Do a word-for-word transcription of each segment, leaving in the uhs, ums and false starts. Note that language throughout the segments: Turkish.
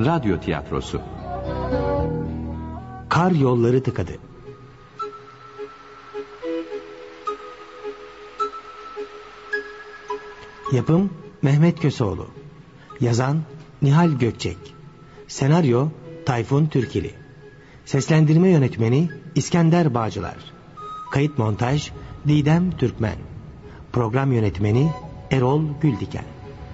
Radyo tiyatrosu. Kar yolları tıkadı. Yapım Mehmet Köseoğlu. Yazan Nihal Gökçek. Senaryo Tayfun Türkili. Seslendirme yönetmeni İskender Bağcılar. Kayıt montaj Didem Türkmen. Program yönetmeni Erol Güldiken.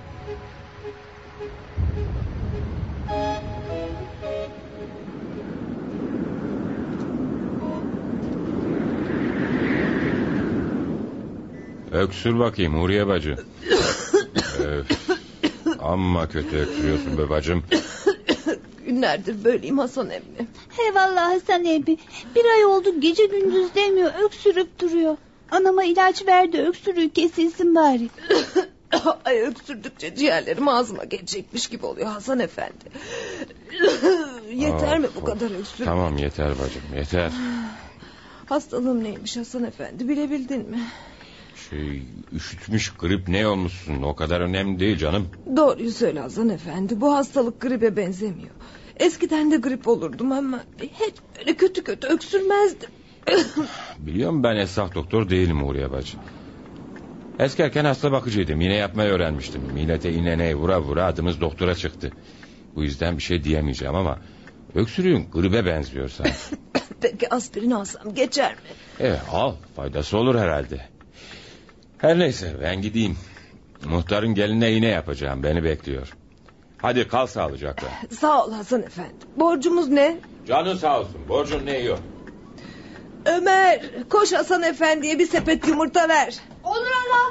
Öksür bakayım Huriye bacı. Öf, amma kötü öksürüyorsun be bacım. Günlerdir böyleyim Hasan emmi. He vallahi Hasan emmi. Bir ay oldu gece gündüz demiyor, öksürüp duruyor. Anama ilaç verdi, öksürüğü kesilsin bari. Ay öksürdükçe ciğerlerim ağzıma gelecekmiş gibi oluyor Hasan efendi. Yeter Aa, mi bu kadar öksürük? Tamam yeter bacım yeter. Hastalığım neymiş Hasan efendi, bilebildin mi? Şey, üşütmüş grip ne olmuşsun, o kadar önemli değil canım. Doğruyu söyle Hasan efendi, bu hastalık gribe benzemiyor. Eskiden de grip olurdum ama hiç böyle kötü kötü öksürmezdim. Biliyorum ben esnaf doktor değilim Huriye bacı. Eskerken hasta bakıcıydım, iğne yapmayı öğrenmiştim. Millete iğneye vura vura adımız doktora çıktı. Bu yüzden bir şey diyemeyeceğim ama öksürüğün gribe benziyor sanki. Peki aspirin alsam geçer mi? Evet al, faydası olur herhalde. Her neyse ben gideyim. Muhtarın geline iğne yapacağım, beni bekliyor. Hadi kal sağlıcakla. Sağ ol Hasan efendi. Borcumuz ne? Canın sağ olsun, borcun ne yok. Ömer, koş Hasan efendiye bir sepet yumurta ver. Olur ana.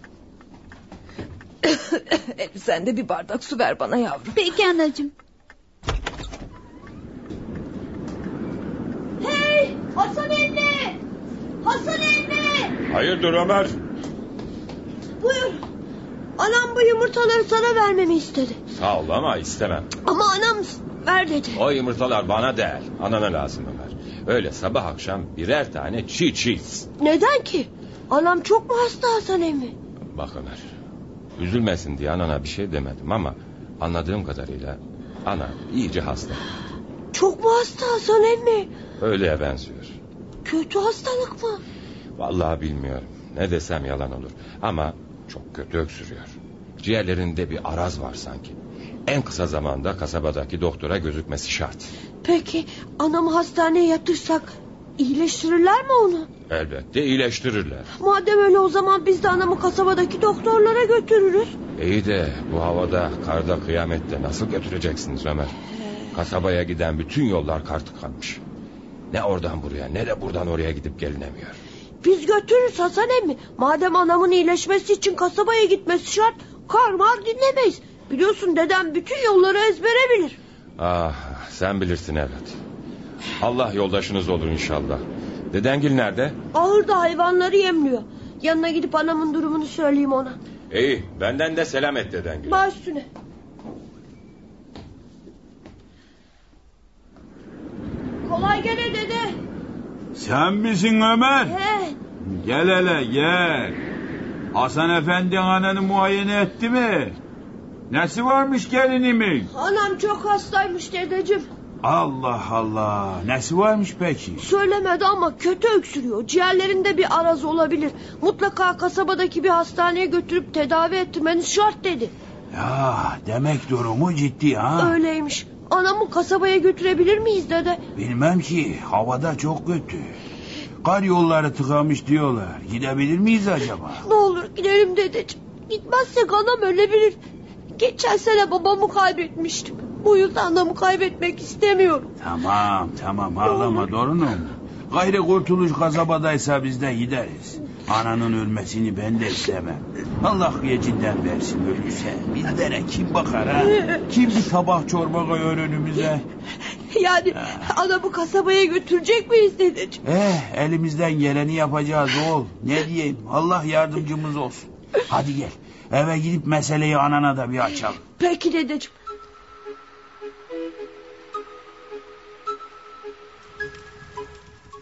Elif sen de bir bardak su ver bana yavrum. Peki anacığım. Hey Hasan emmi. Hasan emmi. Hayırdır Ömer? Buyur. Anam bu yumurtaları sana vermemi istedi. Sağ ol ama istemem. Ama anam ver dedi. O yumurtalar bana değil, anana lazım Ömer. Öyle sabah akşam birer tane çiğ çiğ. Neden ki? Anam çok mu hasta Hasan emmi? Bak Ömer, üzülmesin diye anana bir şey demedim ama anladığım kadarıyla ana iyice hasta. Çok mu hasta Hasan emmi? Öyleye benziyor. Kötü hastalık mı? Vallahi bilmiyorum. Ne desem yalan olur. Ama çok kötü öksürüyor. Ciğerlerinde bir araz var sanki. En kısa zamanda kasabadaki doktora gözükmesi şart. Peki anamı hastaneye yatırsak iyileştirirler mi onu? Elbette iyileştirirler. Madem öyle o zaman biz de anamı kasabadaki doktorlara götürürüz. İyi de bu havada, karda, kıyamette nasıl götüreceksiniz Ömer? Kasabaya giden bütün yollar kar tıkanmış. Ne oradan buraya ne de buradan oraya gidip gelinemiyor. Biz götürürüz Hasan emmi. Madem anamın iyileşmesi için kasabaya gitmesi şart, kar mar dinlemeyiz. Biliyorsun dedem bütün yolları ezbere bilir. Ah sen bilirsin evlat. Allah yoldaşınız olur inşallah. Dedengil nerede? Ahırda hayvanları yemliyor. Yanına gidip anamın durumunu söyleyeyim ona. İyi, benden de selam et dedengil. Baş üstüne. Kolay gele dede. Sen misin Ömer? He. Gel hele gel. Hasan efendi ananı muayene etti mi? Nesi varmış gelinimin? Anam çok hastaymış dedeciğim. Allah Allah. Nesi varmış peki? Söylemedi ama kötü öksürüyor. Ciğerlerinde bir araz olabilir. Mutlaka kasabadaki bir hastaneye götürüp tedavi ettirmeniz şart dedi. Ya demek durumu ciddi ha? Öyleymiş. Anamı kasabaya götürebilir miyiz dede? Bilmem ki, havada çok kötü. Kar yolları tıkamış diyorlar. Gidebilir miyiz acaba? Ne olur gidelim dedeciğim. Gitmezsek anam ölebilir. Geçen sene babamı kaybetmiştim. Bu yıl da anamı kaybetmek istemiyorum. Tamam tamam ağlama torunum. Gayrı kurtuluş kasabadaysa biz de gideriz. Ananın ölmesini ben de istemem. Allah gecinden versin ölürse. Bizlere kim bakar ha? Kim bir tabak çorba koyar önümüze? Yani anamı kasabaya götürecek miyiz dedeciğim? Eh elimizden geleni yapacağız oğul. Ne diyeyim, Allah yardımcımız olsun. Hadi gel eve gidip meseleyi anana da bir açalım. Peki dedeciğim.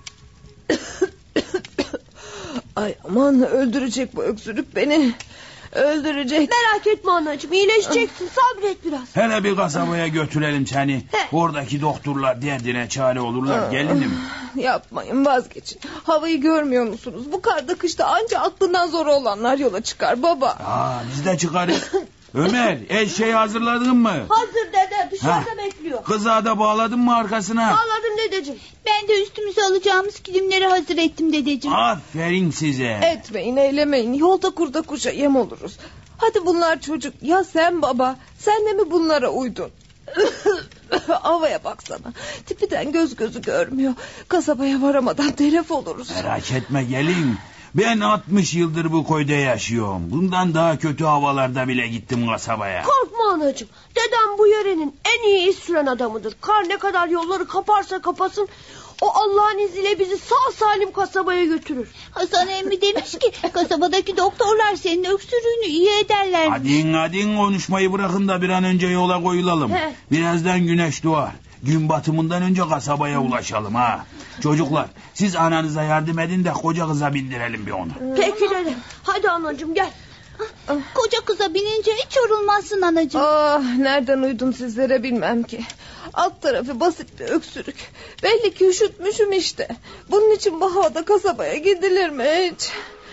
Ay aman öldürecek bu öksürük beni. Öldürecek. Merak etme anacığım, iyileşeceksin, sabret biraz. Hele bir kasabaya götürelim seni. Oradaki doktorlar derdine çare olurlar gelinim. Yapmayın, vazgeçin. Havayı görmüyor musunuz? Bu karda kışta anca aklından zor olanlar yola çıkar baba. Aa, biz de çıkarız. Ömer, el şey hazırladın mı? Hazır dede, dışarıda Ha, bekliyor. Kızağı da bağladın mı arkasına? Bağladım dedeciğim. Ben de üstümüze alacağımız kilimleri hazır ettim dedeciğim. Aferin size. Etmeyin, eylemeyin. Yolda kurda kuşa yem oluruz. Hadi bunlar çocuk. Ya sen baba, sen de mi bunlara uydun? Havaya baksana. Tipiden göz gözü görmüyor. Kasabaya varamadan telef oluruz. Merak etme gelin. Ben altmış yıldır bu köyde yaşıyorum. Bundan daha kötü havalarda bile gittim kasabaya. Korkma anacığım. Dedem bu yörenin en iyi iz süren adamıdır. Kar ne kadar yolları kaparsa kapasın, o Allah'ın izniyle bizi sağ salim kasabaya götürür. Hasan emmi demiş ki kasabadaki doktorlar senin öksürüğünü iyi ederler. Hadi hadi konuşmayı bırakın da bir an önce yola koyulalım. He. Birazdan güneş doğar. Gün batımından önce kasabaya ulaşalım ha. Çocuklar siz ananıza yardım edin de koca kıza bindirelim bir onu. Peki dede. Hadi anacığım gel. Koca kıza binince hiç yorulmazsın anacığım. Ah, nereden uydum sizlere bilmem ki. Alt tarafı basit bir öksürük. Belli ki üşütmüşüm işte. Bunun için bu havada kasabaya gidilir mi hiç?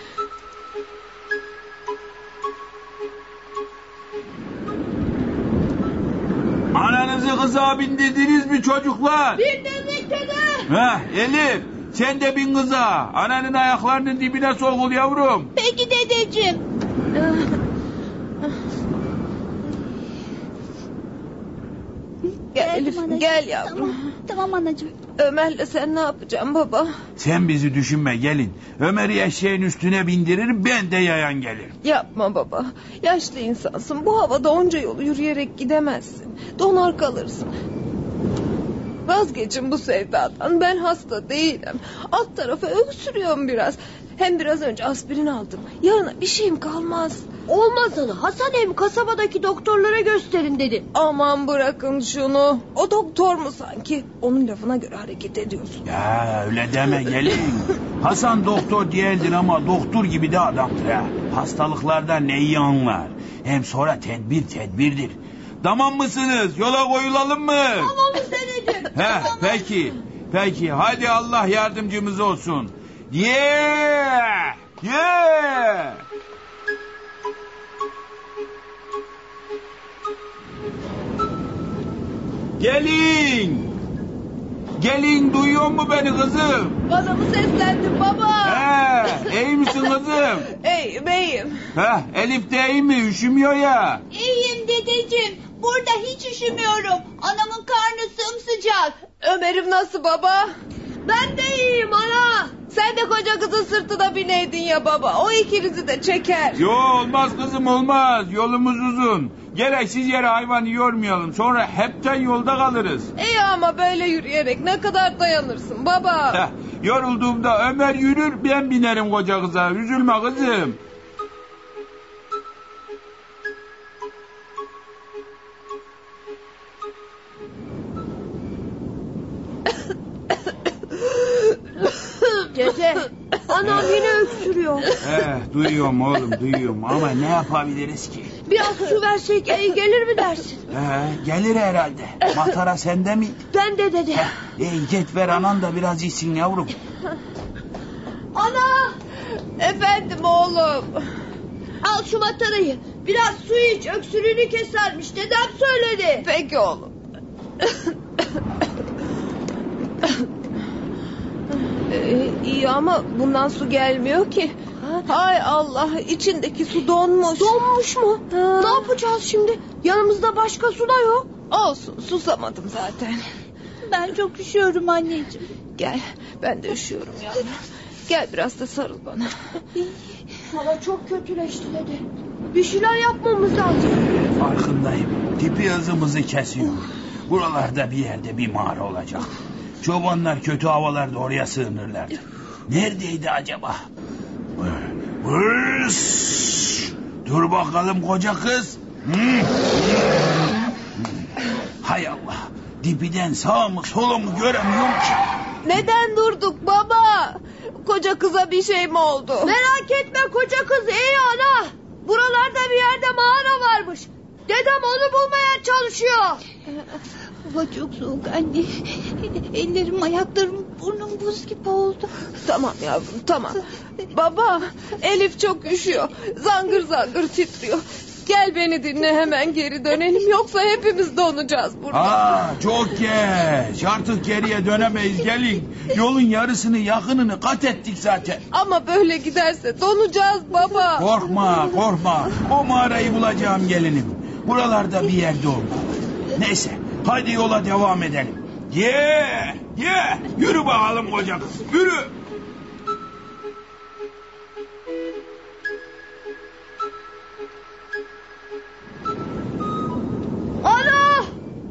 Ananızı kıza bindirdiniz mi çocuklar? Bindirdik dede. Heh, Elif sen de bin kıza. Ananın ayaklarının dibine sokul yavrum. Peki dedeciğim. Gel Geldim Elif, anacığım. gel yavrum. Tamam, tamam anacığım. Ömer'le sen ne yapacaksın baba? Sen bizi düşünme gelin. Ömer'i eşeğin üstüne bindiririm, ben de yayan gelirim. Yapma baba. Yaşlı insansın. Bu havada onca yolu yürüyerek gidemezsin. Donar kalırsın. Vazgeçin bu sevdadan. Ben hasta değilim. Alt tarafı öksürüyorum biraz. Hem biraz önce aspirin aldım. Yarına bir şeyim kalmaz. Olmaz ana. Hasan emmi kasabadaki doktorlara gösterin dedi. Aman bırakın şunu. O doktor mu sanki? Onun lafına göre hareket ediyorsun. Ya öyle deme gelin. Hasan doktor değildir ama doktor gibi de adamdır ha. Hastalıklardan neyi anlar. Hem sonra tedbir tedbirdir. Tamam mısınız? Yola koyulalım mı? Tamamız dedeciğim. He, peki. Peki hadi Allah yardımcımız olsun. Yeah! Yeah! Gelin! Gelin duyuyor mu beni kızım? Bana mı seslendin baba? He, iyi misin kızım? İyiyim iyiyim. He, Elif de iyi mi? Üşümüyor ya. İyiyim dedeciğim. Burada hiç üşümüyorum. Anamın karnı sımsıcak. Ömer'im nasıl baba? Ben de iyiyim ana. Sen de koca kızın sırtına bineydin ya baba. O ikinizi de çeker. Yo olmaz kızım olmaz. Yolumuz uzun. Gereksiz yere hayvanı yormayalım. Sonra hepten yolda kalırız. İyi ama böyle yürüyerek ne kadar dayanırsın baba? Heh, yorulduğumda Ömer yürür, ben binerim koca kıza. Üzülme kızım. Dede, anam yine öksürüyor. He, duyuyorum oğlum duyuyorum ama ne yapabiliriz ki? Biraz su versek iyi gelir mi dersin? He, gelir herhalde. Matara sende mi? Ben de dede. Ey git ver anan da biraz içsin yavrum. Ana! Efendim oğlum. Al şu matarayı. Biraz su iç, öksürüğünü kesermiş. Dedem söyledi. Peki oğlum. Ee, iyi ama bundan su gelmiyor ki. Hay Allah, içindeki su donmuş. Donmuş mu? Ha. Ne yapacağız şimdi? Yanımızda başka su da yok. Olsun, susamadım zaten. Ben çok üşüyorum anneciğim. Gel, ben de üşüyorum yavrum. Gel biraz da sarıl bana. Hava çok kötüleşti dede. Bir şeyler yapmamız lazım. Farkındayım. Tipi hızımızı kesiyor. Buralarda bir yerde bir mağara olacak. Çobanlar kötü havalarda oraya sığınırlardı. Neredeydi acaba? Hırs! Dur bakalım koca kız. Hı? Hay Allah. Dibiden sağ mı sola mı göremiyorum ki. Neden durduk baba? Koca kıza bir şey mi oldu? Merak etme koca kız iyi ana. Buralarda üşüyor. Hava çok soğuk anne. Ellerim, ayaklarım, burnum buz gibi oldu. Tamam yavrum, tamam. Baba, Elif çok üşüyor. Zangır zangır titriyor. Gel beni dinle, hemen geri dönelim. Yoksa hepimiz donacağız burada. Aa, çok geç. Artık geriye dönemeyiz, gelin. Yolun yarısını, yakınını kat ettik zaten. Ama böyle giderse donacağız baba. Korkma, korkma. O mağarayı bulacağım gelinim. Buralarda bir yerde olmalı. Neyse, hadi yola devam edelim. Ye, yeah, ye. Yeah. Yürü bakalım koca kız, yürü. Ana!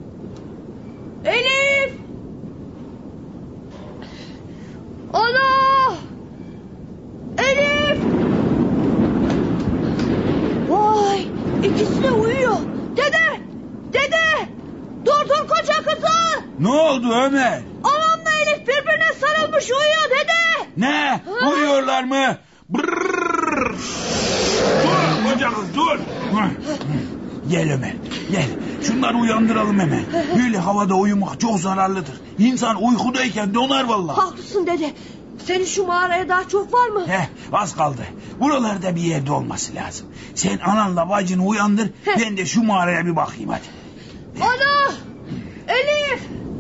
Elif! Ana! Elif! Vay! İkisi de uyuyor. Dede! Dede! Dur dur koca kızı! Ne oldu Ömer? Anamla Elif birbirine sarılmış uyuyor dede! Ne? Ha? Uyuyorlar mı? Brrrr. Dur koca kız dur. Gel Ömer, gel. Şunları uyandıralım hemen. Böyle havada uyumak çok zararlıdır. İnsan uykudayken donar vallahi. Haklısın dede. Senin şu mağaraya daha çok var mı? Heh, az kaldı. Buralarda bir yerde olması lazım. Sen ananla bacını uyandır. Heh. Ben de şu mağaraya bir bakayım hadi. Ana! Elif!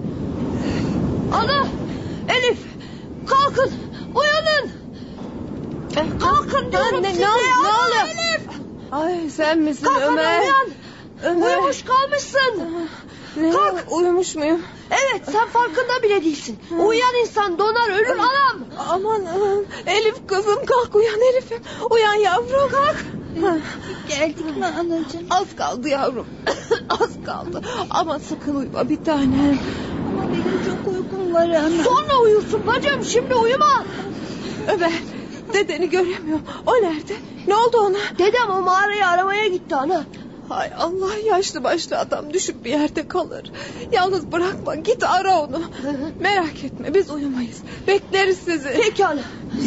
Ana! Elif! Kalkın! Uyanın! Kalkın diyorum Anne, size. ne, ne oluyor? Elif! Ay sen misin Kalk Ömer? ana, uyan. Ömer. Uyumuş kalmışsın. Ne? Kalk. Uyumuş muyum? Evet, sen farkında bile değilsin. Uyuyan insan donar ölür anam. Aman aman. Elif kızım, kalk uyan Elif'im. Uyan yavrum, kalk. Geldik mi anacığım? Az kaldı yavrum. Az kaldı. Ama sakın uyuma bir tanem. Ama benim çok uykum var ana. Sonra uyursun bacım, şimdi uyuma. Ömer, dedeni göremiyorum. O nerede? Ne oldu ona? Dedem o mağarayı aramaya gitti ana. Hay Allah, yaşlı başlı adam düşüp bir yerde kalır. Yalnız bırakma, git ara onu. Merak etme, biz uyumayız. Bekleriz sizi. Peki ana.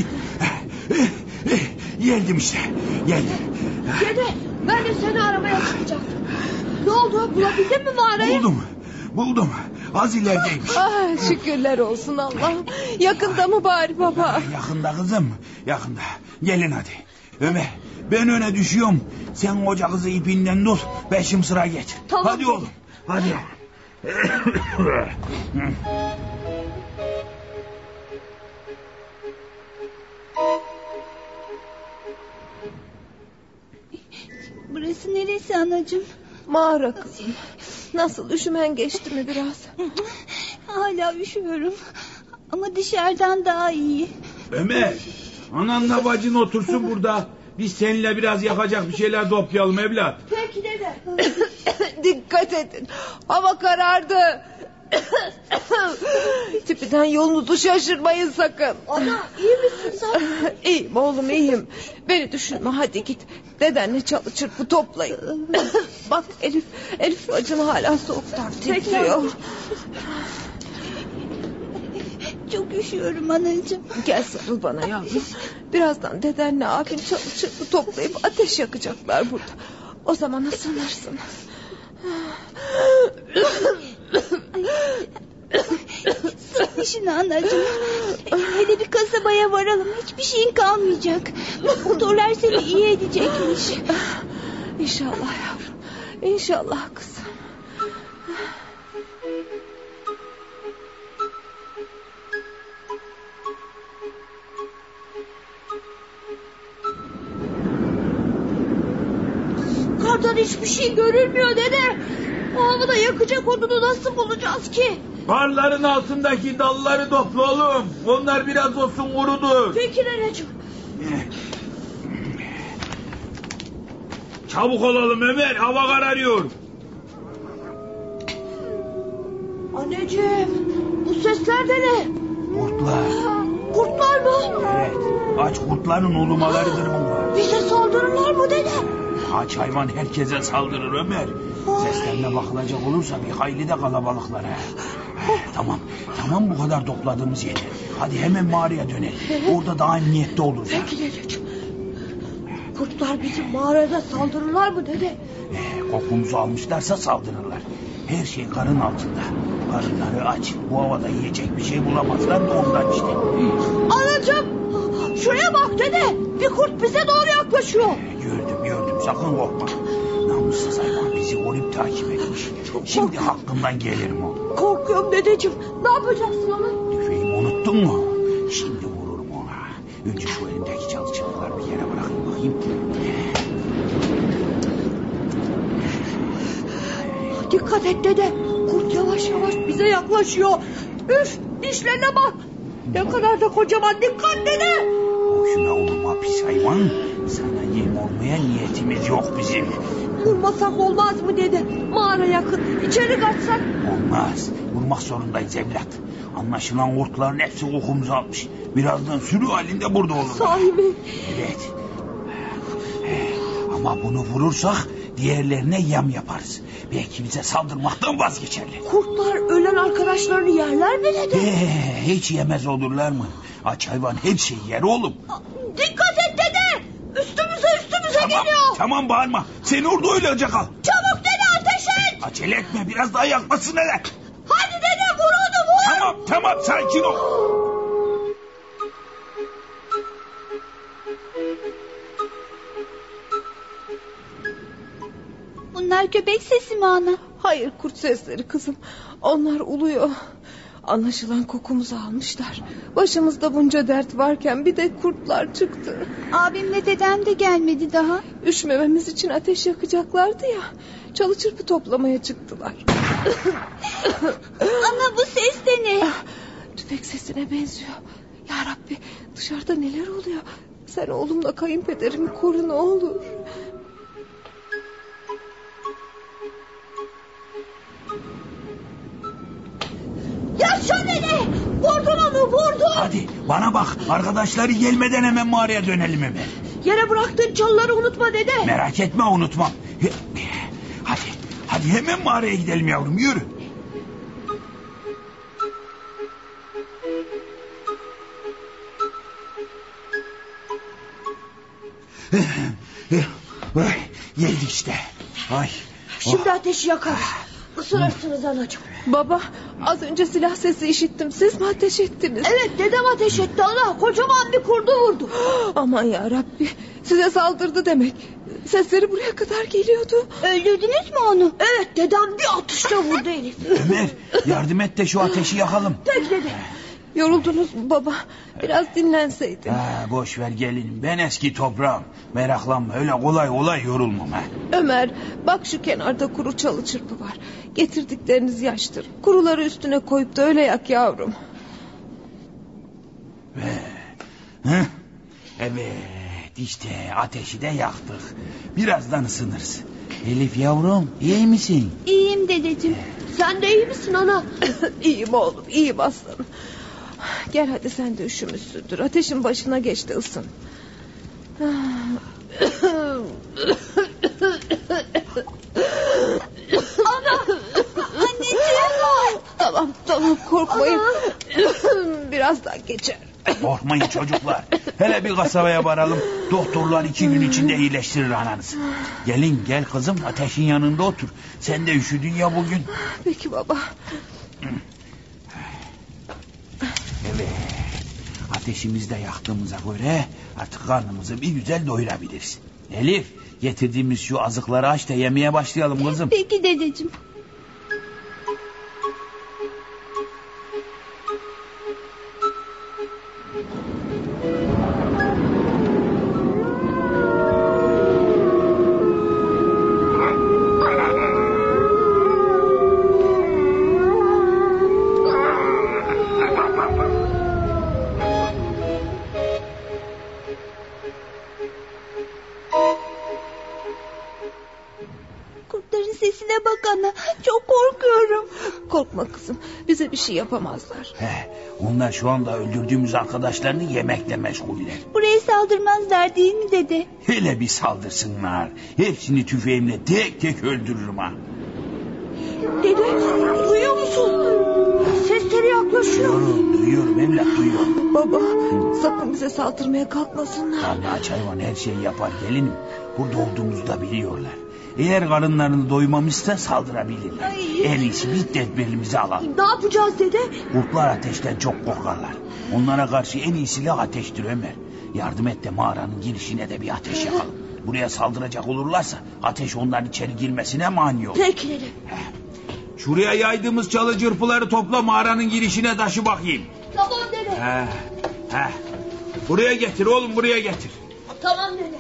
Geldim işte, geldim. Dede, ben de seni aramaya çıkacaktım. Ne oldu, bulabildin mi mağarayı? Buldum, buldum. Az ilerideymiş. Ah, şükürler olsun Allah'ım. Yakında mı bari baba? Yakında kızım, yakında. Gelin hadi. Ömer, ben öne düşüyorum. Sen koca kızı ipinden tut. Beşim sıra geç. Tamam. Hadi oğlum, hadi. Burası neresi anacığım? Mağara kızım. Nasıl, üşümen geçti mi biraz? Hala üşüyorum. Ama dışarıdan daha iyi. Ömer, ananla bacın otursun burada. Biz seninle biraz yakacak bir şeyler toplayalım evlat. Peki dede. Dikkat edin. Hava karardı. Tipiden yolunuzu şaşırmayın sakın. Ana, iyi misin sen? İyiyim oğlum, iyiyim. Beni düşünme, hadi git. Dedenle çalı çırpı toplayın. Bak Elif, Elif bacın hala soğuktan titriyor. Çok üşüyorum anacığım. Gel sarıl bana yavrum. Birazdan dedenle abin çalı çırpı toplayıp ateş yakacaklar burada. O zaman ısınırsın. Sık dişini anacığım. Hele bir kasabaya varalım. Hiçbir şeyin kalmayacak. Doktorlar seni iyi edecekmiş. İnşallah yavrum. İnşallah kızım. Kardan hiçbir şey görülmüyor dede. O havada yakacak odunu nasıl bulacağız ki? Karların altındaki dalları topla oğlum. Onlar biraz olsun kurudur. Peki dedeciğim. Çabuk olalım Ömer, hava kararıyor. Anneciğim, bu sesler de ne? Kurtlar. Kurtlar mı? Evet, aç kurtların ulumalarıdır bunlar. Bize saldırırlar mı dede? Aç hayvan herkese saldırır Ömer. Seslerine bakılacak olursa bir hayli de kalabalıklar. He. Tamam, tamam bu kadar topladığımız yeter. Hadi hemen mağaraya dönelim. Orada daha emniyette oluruz. Peki dedeciğim. Kurtlar bizim mağarada saldırırlar mı dede? Ee, kokumuzu almışlarsa saldırırlar. Her şey karın altında. Karınları aç. Bu havada yiyecek bir şey bulamazlar da ondan işte. Anacığım, şuraya bak dede. Bir kurt bize doğru yaklaşıyor. Ee, gördüm gördüm, sakın korkma. Namussuz hayvan bizi orip takip etmiş. Şimdi hakkından gelirim o. Korkuyorum dedeciğim. Ne yapacaksın onu? Tüfeğimi unuttun mu? Şimdi vururum ona. Önce şu elimdeki çalı çapıları bir yere bırakayım bakayım. Dikkat et dede. Kurt yavaş yavaş bize yaklaşıyor. Üf, dişlerine bak. Ne kadar da kocaman, dikkat dede. Boşuna vurma pis hayvan. Sana yem olmaya niyetimiz yok bizim. Vurmasak olmaz mı dede? Mağara yakın. İçeri kaçsak. Olmaz. Vurmak zorundayız evlat. Anlaşılan kurtların hepsi kokumuzu almış. Birazdan sürü halinde burada olurlar. Sahi mi? Evet. Ama bunu vurursak diğerlerine yem yaparız. Belki bize saldırmaktan vazgeçerler. Kurtlar ölen arkadaşlarını yerler mi dede? Ee, hiç yemez olurlar mı? Aç hayvan her şeyi yer oğlum. Dikkat et dede. Üstümüze üstümüze Tamam, geliyor. tamam bağırma. Seni orada öylece kal. Çabuk dede, ateş et. Acele etme, biraz daha yakmasın hele. Hadi dede, vur onu vur. Tamam tamam, sakin ol. Bunlar köpek sesi mi ana? Hayır, kurt sesleri kızım. Onlar uluyor. Anlaşılan kokumuzu almışlar. Başımızda bunca dert varken bir de kurtlar çıktı. Abimle dedem de gelmedi daha. Üşümememiz için ateş yakacaklardı ya. Çalı çırpı toplamaya çıktılar. Ana, bu ses de ne? Tüfek sesine benziyor. Ya Rabbi, dışarıda neler oluyor? Sen oğlumla kayınpederimi koru ne olur. Yaşa dede. Vurdun onu, vurdun. Hadi bana bak, arkadaşları gelmeden hemen mağaraya dönelim hemen. Yere bıraktığın çalıları unutma dede. Merak etme, unutmam. Hadi hadi hemen mağaraya gidelim yavrum, yürü. Ay, geldik işte. Ay. Şimdi ateşi yakarız. Isınırsınız anacığım. Baba, az önce silah sesi işittim. Siz mi ateş ettiniz? Evet, dedem ateş etti ana. Kocaman bir kurdu vurdu. Aman ya Rabbi, size saldırdı demek. Sesleri buraya kadar geliyordu. Öldürdünüz mü onu? Evet, dedem bir atışta vurdu Elif. Ömer, yardım et de şu ateşi yakalım. Peki dede. Yoruldunuz mu baba? Biraz dinlenseydin. Ha, boş ver gelinim, ben eski toprağım. Meraklanma, öyle kolay kolay yorulmam ha. Ömer, bak şu kenarda kuru çalı çırpı var. Getirdikleriniz yaştır. Kuruları üstüne koyup da öyle yak yavrum. Hı? Evet, işte ateşi de yaktık. Birazdan ısınırız. Elif yavrum, iyi misin? İyiyim dedeciğim. Sen de iyi misin ana? İyiyim oğlum, iyiyim aslanım. Gel hadi, sen de üşümüşsündür. Ateşin başına geç de ısın. Ana! Anneciğim! Tamam tamam, korkmayın. Birazdan geçer. Korkmayın çocuklar. Hele bir kasabaya varalım. Doktorlar iki gün içinde iyileştirir ananızı. Gelin gel kızım, ateşin yanında otur. Sen de üşüdün ya bugün. Peki baba. Evet. Ateşimizi de yaktığımıza göre artık karnımızı bir güzel doyurabiliriz. Elif, getirdiğimiz şu azıkları aç da yemeye başlayalım kızım. Peki dedeciğim. Kurtların sesine bak ana. Çok korkuyorum. Korkma kızım, bize bir şey yapamazlar. He, onlar şu anda öldürdüğümüz arkadaşlarını yemekle meşguller. Buraya saldırmazlar değil mi dede? Hele bir saldırsınlar. Hepsini tüfeğimle tek tek öldürürüm ha. Dede, duyuyor musun? Sesleri yaklaşıyor. konuşuyor. Duyuyorum, duyuyorum evlat, duyuyorum. Baba, sakın bize saldırmaya kalkmasınlar. Karnı aç hayvan her şeyi yapar gelinim. Burada olduğumuzu da biliyorlar. Eğer karınlarını doymamışsa saldırabilirler. Ay. En iyisi biz tedbirimizi alalım. Ne yapacağız dede? Kurtlar ateşten çok korkarlar. Onlara karşı en iyi silah ateştir Ömer. Yardım et de mağaranın girişine de bir ateş yakalım. Buraya saldıracak olurlarsa ateş onların içeri girmesine mani olur. Peki dede. Şuraya yaydığımız çalı cırpıları topla, mağaranın girişine taşı bakayım. Tamam dede. He, he. Buraya getir oğlum, buraya getir. Tamam dede.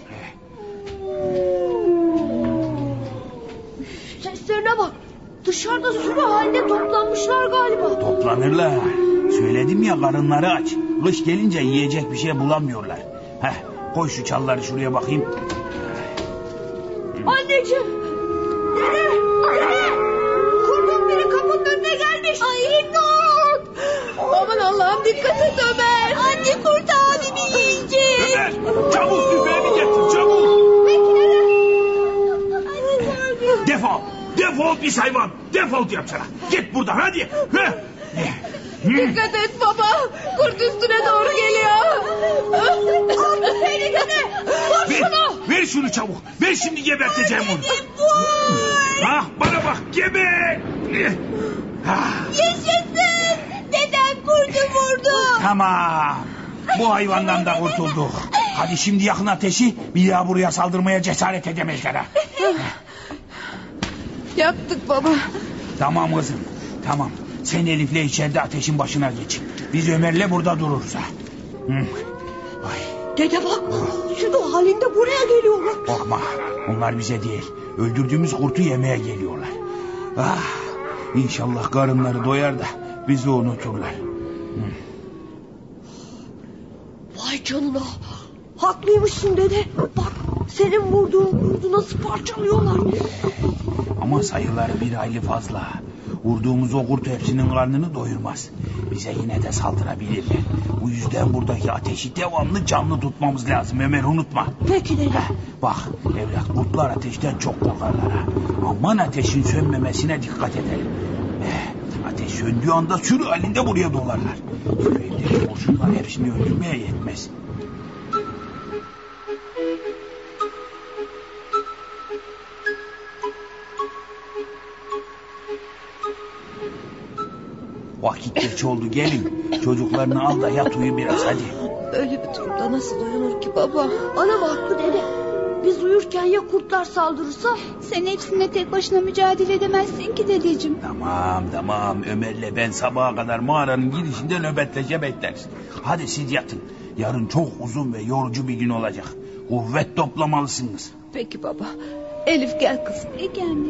Seslerine bak. Dışarıda sürü halinde toplanmışlar galiba. Toplanırlar. Söyledim ya, karınları aç. Kış gelince yiyecek bir şey bulamıyorlar. Heh, koy şu çalları şuraya bakayım. Anneciğim. Dede. Dede. Kurdun biri kapının önüne gelmiş. Ay imdat. Aman Allah'ım, dikkat et Ömer. Anne kurt abimi yiyecek. Ömer, çabuk tüfeğimi getir, çabuk. Peki dede. Defol, defol pis hayvan. Defol diyorum sana. Git buradan hadi. Heh. Dikkat et baba. Kurt üstüne doğru geliyor. Kurt tehlikede. Vur Ver, şunu. ver şunu çabuk. Ver, şimdi geberteceğim onu. Ha, bana bak, geber. Ha. Yaşasın. Dedem kurdu vurdu. Tamam. Bu hayvandan da kurtulduk. Hadi şimdi yakın ateşi, bir daha buraya saldırmaya cesaret edemezler ha. Yaktık baba. Tamam kızım, tamam. Sen Elif'le içeride ateşin başına geç. Biz Ömer'le burada dururuz ha. Hı. Ay, Dede bak. Sürü halinde buraya geliyorlar. korkma, onlar bize değil, öldürdüğümüz kurtu yemeye geliyorlar. Ah, İnşallah karınları doyar da bizi unuturlar. Hı. Vay canına. Haklıymışsın dede. Bak, senin vurduğun kurdu nasıl parçalıyorlar. Ama sayıları bir hayli fazla. Vurduğumuz o kurt hepsinin karnını doyurmaz. Bize yine de saldırabilirler. Bu yüzden buradaki ateşi devamlı canlı tutmamız lazım Ömer, unutma. Peki dede. Heh, bak evlat, kurtlar ateşten çok korkarlar ha. Aman ateşin sönmemesine dikkat edelim. Eh, ateş söndüğü anda sürü halinde buraya dolarlar. Sürüyümdeki kurşunlar hepsini öldürmeye yetmez. Vakit geç oldu, gelin. Çocuklarını al da yat uyu biraz hadi. Öyle bir durumda nasıl uyunur ki baba? Anam haklı dede. Biz uyurken ya kurtlar saldırırsa? Sen hepsine tek başına mücadele edemezsin ki dedeciğim. Tamam tamam, Ömer'le ben sabaha kadar mağaranın girişinde nöbetleşe bekleriz. Hadi siz yatın. Yarın çok uzun ve yorucu bir gün olacak. Kuvvet toplamalısınız. Peki baba. Elif gel kızım. Peki anne.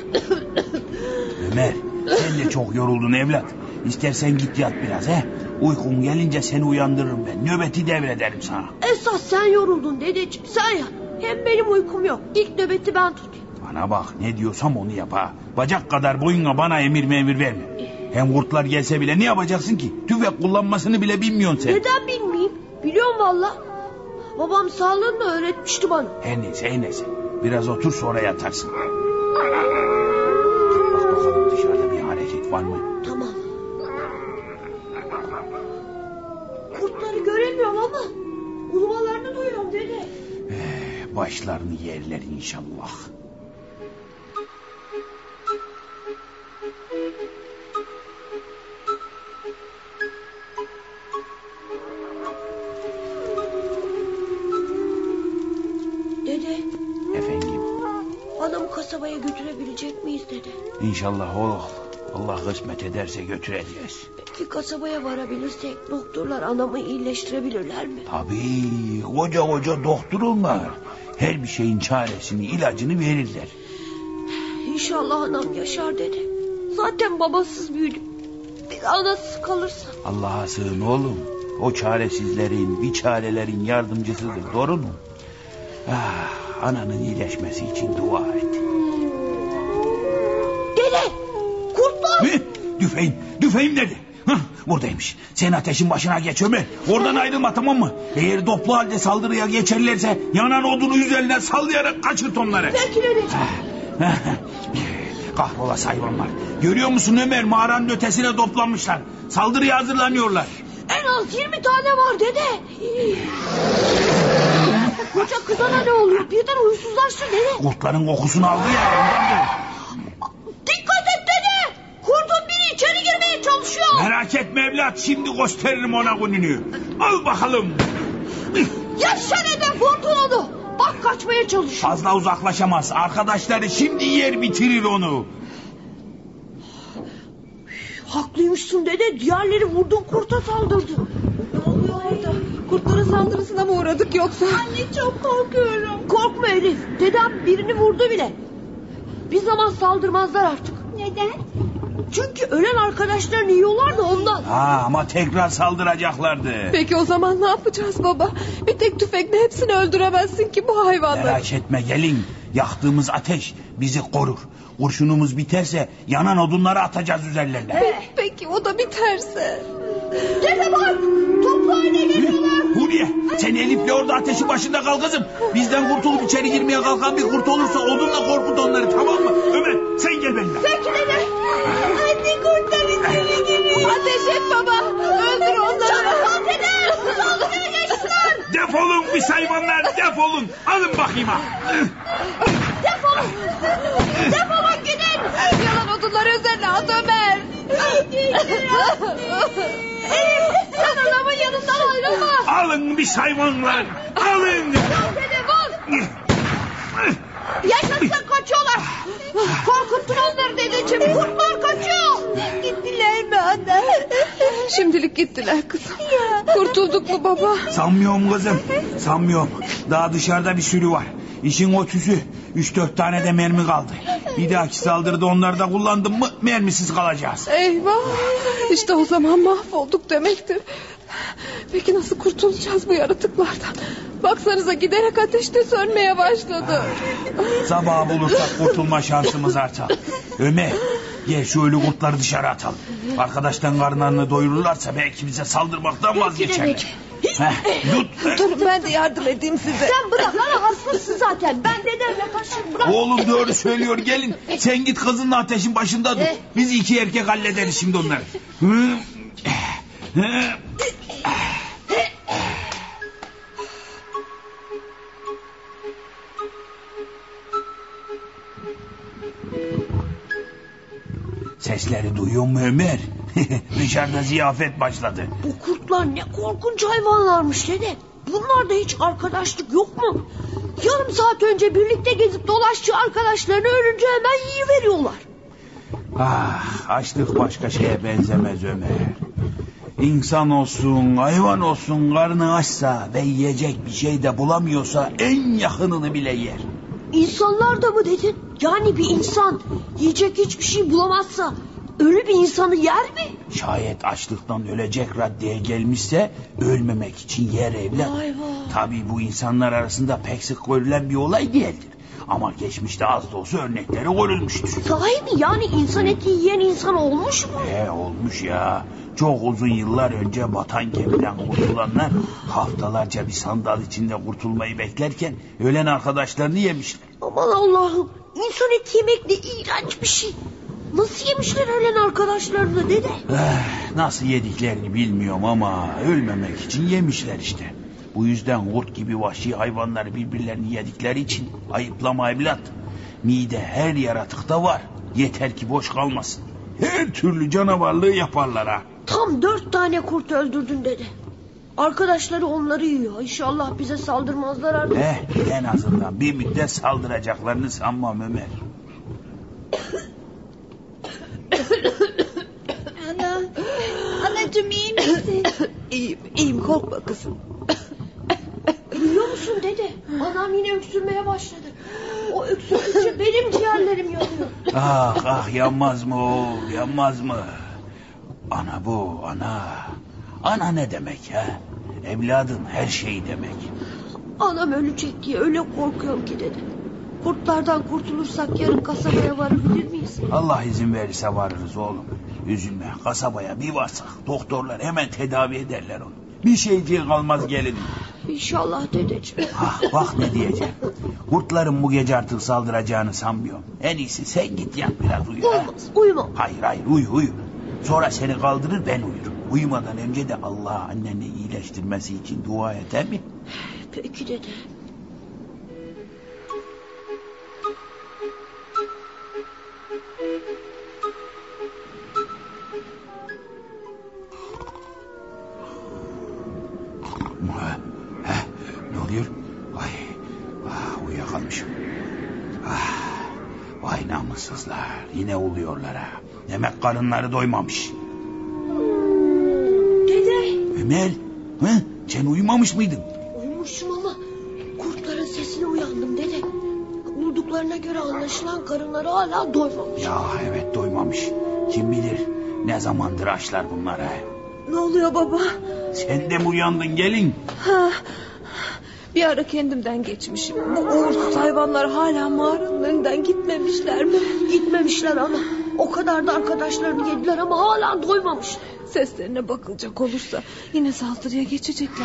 Ömer, sen de çok yoruldun evlat. İstersen git yat biraz he. Uykun gelince seni uyandırırım ben. Nöbeti devrederim sana. Esas sen yoruldun dedeciğim, sen yat. Hem benim uykum yok. İlk nöbeti ben tutayım. Bana bak, ne diyorsam onu yap ha. Bacak kadar boyunla bana emir memir verme. Hem kurtlar gelse bile ne yapacaksın ki? Tüfek kullanmasını bile bilmiyorsun sen. Neden bilmeyeyim? Biliyorum valla. Babam sağlığını öğretmişti bana. Her neyse her neyse. Biraz otur, sonra yatarsın. Bak bakalım dışarıda bir hareket var mı? Tamam. Kurtları göremiyorum ama ulumalarını duyuyorum dede. Ee, başlarını yerler inşallah. Dede, Efendim, anamı kasabaya götürebilecek miyiz dede? İnşallah oğlum. Allah kısmet ederse götüreceğiz. Peki kasabaya varabilirsek doktorlar anamı iyileştirebilirler mi? Tabii, koca koca doktorlar. Her bir şeyin çaresini, ilacını verirler. İnşallah anam yaşar dede. Zaten babasız büyüdüm. Bir anasız kalırsa. Allah'a sığın oğlum. O çaresizlerin, biçarelerin yardımcısıdır, doğru mu? Ah, ananın iyileşmesi için dua et. Dede, kurtlar. Ne? Düfeğim, düfeğim nerede? Hah, buradaymış. Sen ateşin başına geç Ömer. Oradan ayrılma, tamam mı? Eğer toplu halde saldırıya geçerlerse yanan odunu üzerine sallayarak kaçırt onları. Peki dede. Kahrolası hayvanlar. Görüyor musun Ömer, mağaranın ötesine toplanmışlar. Saldırıya hazırlanıyorlar. En az yirmi tane var dede. Koca kızana ne oluyor? Birden huysuzlaştı dede. Kurtların kokusunu aldı ya. Ondandır. Dikkat et dede. Kurdun biri içeri girmeye çalışıyor. Merak etme evlat, şimdi gösteririm ona gününü. Al bakalım. Yaşa dede, vurdun onu. Bak kaçmaya çalışıyor. Fazla uzaklaşamaz. Arkadaşları şimdi yer bitirir onu. Haklıymışsın dede. Diğerleri vurdun kurta saldırdı. Ne oluyor orada? Kurtların saldırısına mı uğradık yoksa? Anne çok korkuyorum. Korkma Elif. Dedem birini vurdu bile. Bir zaman saldırmazlar artık. Neden? Çünkü ölen arkadaşlarını yiyorlar da ondan. Ha, ama tekrar saldıracaklardı. Peki o zaman ne yapacağız baba? Bir tek tüfekle hepsini öldüremezsin ki bu hayvanları. Merak etme gelin. Yaktığımız ateş bizi korur. Kurşunumuz biterse yanan odunları atacağız üzerlerine. Peki, peki o da biterse. Dede bak, toplu halde geliyorlar. Huriye, sen Elif'le orada ateşin başında kal kızım. Bizden kurtulup içeri girmeye kalkan bir kurt olursa odunla korkut onları, tamam mı? Ömer, sen gel benimle. Peki dede. Anne kurtlar içeri giriyor. Ateş et baba. Öldür onları. Çabuk dede. Saldırıya geçtiler. Defolun pis hayvanlar, defolun. Alın bakayım ha. Defolun. Defolun gidin. Yalan odunları üzerine at Ömer. Elif, sen adamın yanından ayrılma. Alın pis hayvanlar, alın. Dede vur. Yaşasın, kaçıyorlar. Korkuttun onları dedeciğim. Kurtlar kaçıyor. Gittiler mi anne? Şimdilik gittiler kızım. Kurtulduk mu baba? Sanmıyorum kızım, sanmıyorum. Daha dışarıda bir sürü var. İşin o tüsü. Üç dört tane de mermi kaldı. Bir dahaki saldırıda onları da kullandım mı mermisiz kalacağız. Eyvah. İşte o zaman mahvolduk demektir. Peki nasıl kurtulacağız bu yaratıklardan? Baksanıza giderek ateşte sönmeye başladı. Sabah bulursak kurtulma şansımız artar. Ömer, gel şu ölü kurtları dışarı atalım. Arkadaşların karınlarını doyururlarsa belki bize saldırmaktan vazgeçerler. Heh, tut. Dur ben de yardım edeyim size. Sen bırak ana, hastasın zaten. Ben dedemle taşırım, bırak. Oğlum doğru söylüyor, gelin. Sen git kızınla ateşin başında dur. Biz iki erkek hallederiz şimdi onları. Sesleri duyuyor mu Ömer? Dışarıda ziyafet başladı. Bu kurtlar ne korkunç hayvanlarmış dede. Bunlarda hiç arkadaşlık yok mu? Yarım saat önce birlikte gezip dolaştığı arkadaşlarını ölünce hemen yiyiveriyorlar. Ah, açlık başka şeye benzemez Ömer. İnsan olsun, hayvan olsun, karnı açsa ve yiyecek bir şey de bulamıyorsa en yakınını bile yer. İnsanlar da mı dedin? Yani bir insan yiyecek hiçbir şey bulamazsa ölü bir insanı yer mi? Şayet açlıktan ölecek raddeye gelmişse ölmemek için yer evlat. Tabii bu insanlar arasında pek sık görülen bir olay değildir. Ama geçmişte az da olsa örnekleri görülmüştür. Sahi mi? Yani insan eti yiyen insan olmuş mu? He, olmuş ya. Çok uzun yıllar önce batan gemiden kurtulanlar haftalarca bir sandal içinde kurtulmayı beklerken ölen arkadaşlarını yemişler. Aman Allah'ım, insan eti yemek ne iğrenç bir şey. Nasıl yemişler ölen arkadaşlarını dede? Eh, nasıl yediklerini bilmiyorum ama ölmemek için yemişler işte. Bu yüzden kurt gibi vahşi hayvanlar birbirlerini yedikleri için ayıplama evlat. Mide her yaratıkta var. Yeter ki boş kalmasın. Her türlü canavarlığı yaparlar ha. Tam dört tane kurt öldürdün dede. Arkadaşları onları yiyor. İnşallah bize saldırmazlar artık. Eh, en azından bir müddet saldıracaklarını sanmam Ömer. Ana, anacığım iyi misin? İyiyim, iyiyim, korkma kızım. Duyuyor musun dede? Anam yine öksürmeye başladı. O öksürdükçe benim ciğerlerim yanıyor. Ah ah, yanmaz mı o, yanmaz mı? Ana bu, ana. Ana ne demek ha? Evladın her şeyi demek. Anam ölecek diye öyle korkuyorum ki dede. Kurtlardan kurtulursak yarın kasabaya varabilir miyiz? Allah izin verirse varırız oğlum. Üzülme, kasabaya bir varsak doktorlar hemen tedavi ederler onu. Bir şeyciği kalmaz gelin. İnşallah dedeciğim. Ah bak ne diyeceğim. Kurtların bu gece artık saldıracağını sanmıyorum. En iyisi sen git yat biraz uyu. Olmaz, uyumam. Hayır hayır uyu uyu. Sonra seni kaldırır ben uyurum. Uyumadan önce de Allah anneni iyileştirmesi için dua et mi? Peki dede. Heh, ne oluyor? Ay, ah, uyuyakalmışım. Ah, vay namussuzlar. Yine uluyorlar ha. Demek karınları doymamış. Dede. Ömer, hı? Sen uyumamış mıydın? Uyumuşum ama kurtların sesine uyandım dede. Ulduklarına göre anlaşılan karınları hala doymamış. Ya evet doymamış. Kim bilir ne zamandır açlar bunlara. Ne oluyor baba? Sen de mi uyandın gelin? Ha, bir ara kendimden geçmişim. Bu uğursuz hayvanlar hala mağaranın önünden gitmemişler mi? Gitmemişler ana. O kadar da arkadaşlarını yediler ama hala doymamışlar. Seslerine bakılacak olursa yine saldırıya geçecekler.